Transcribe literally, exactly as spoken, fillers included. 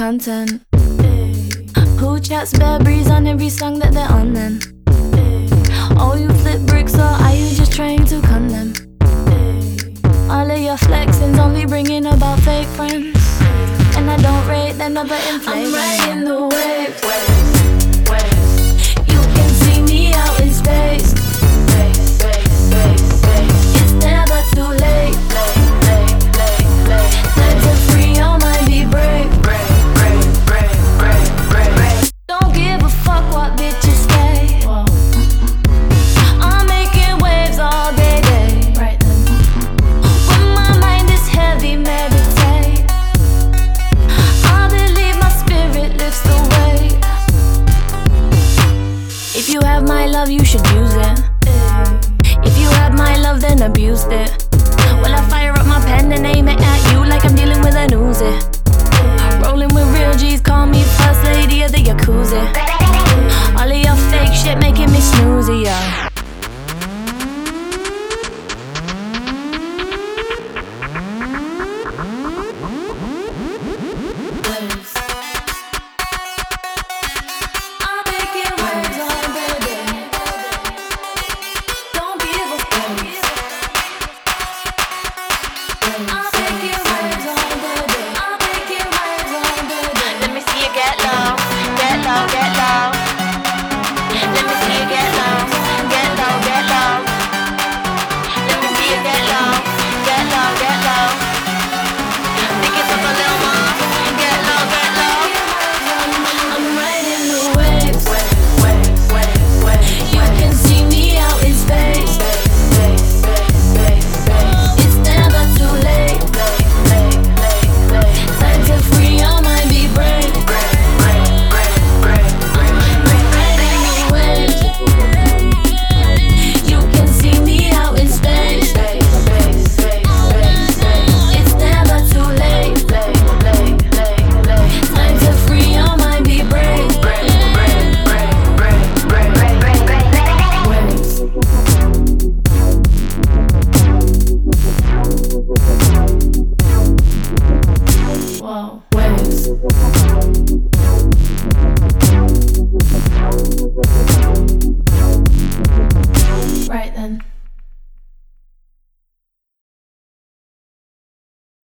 content? Who chats bare breeze on every song that they're on then? Oh, you flip bricks or are you just trying to con them? All of your flexing's only bringing about fake friends, and I don't rate them, but inflation. I'm riding the wave, wave, wave. You can see me out in space.